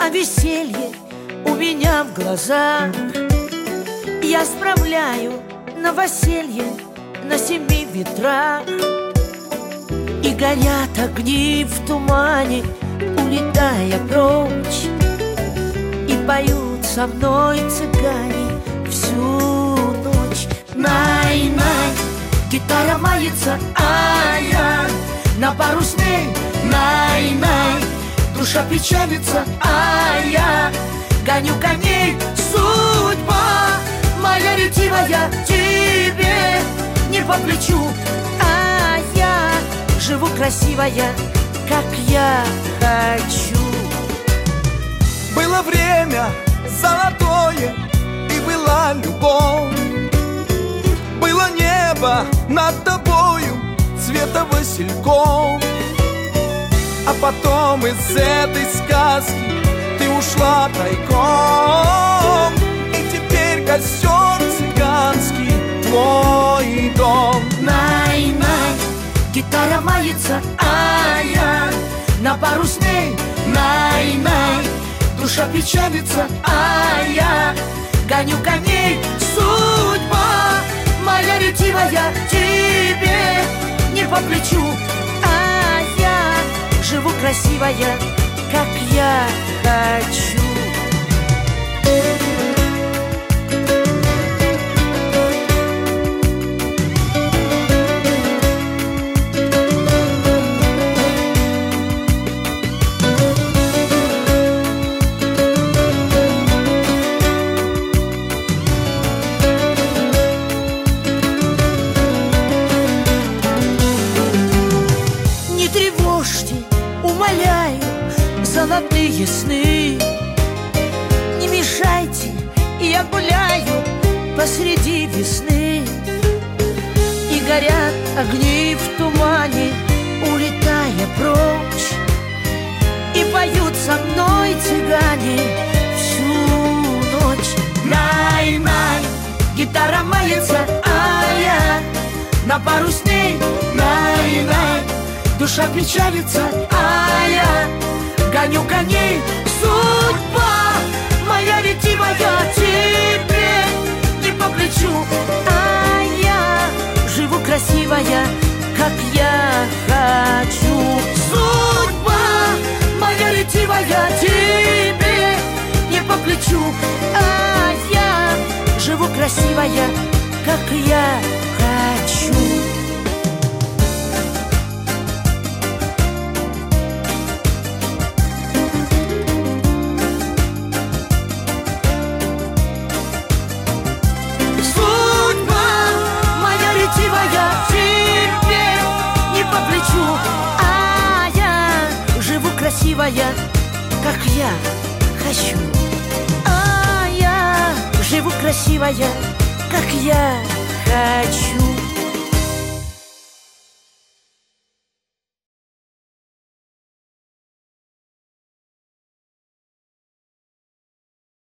а веселье у меня в глазах. Я справляю новоселье на 7 ветрах. И горят огни в тумане, улетая прочь. И поют со мной цыгане всю ночь. Най-най, гитара мается, а-я на парусной. Най-най, душа печалится, а-я гоню коней. Судьба моя ретивая тебе не по плечу, а я живу красивая, как я хочу. Было время золотое, и была любовь. Было небо над тобою цвета васильков. А потом из этой сказки ты ушла тайком. И теперь костер цыганский твой дом. Най-най, гитара мается, а-я на парусной. Най-най, душа печалится, а-я гоню коней. Судьба моя ретивая тебе не по плечу, а я живу красивая, как я хочу. Умоляю, золотые сны, не мешайте, я гуляю посреди весны. И горят огни в тумане, улетая прочь. И поют со мной цыгане всю ночь. Най-най, гитара мается, а-я на парусной. Най-най, душа печалится, а я гоню коней. Судьба моя ретивая тебе не по плечу, а я живу красивая, как я хочу. Судьба моя ретивая тебе не по плечу, а я живу красивая, как я хочу. Красивая, как я хочу, а я живу красивая, как я хочу.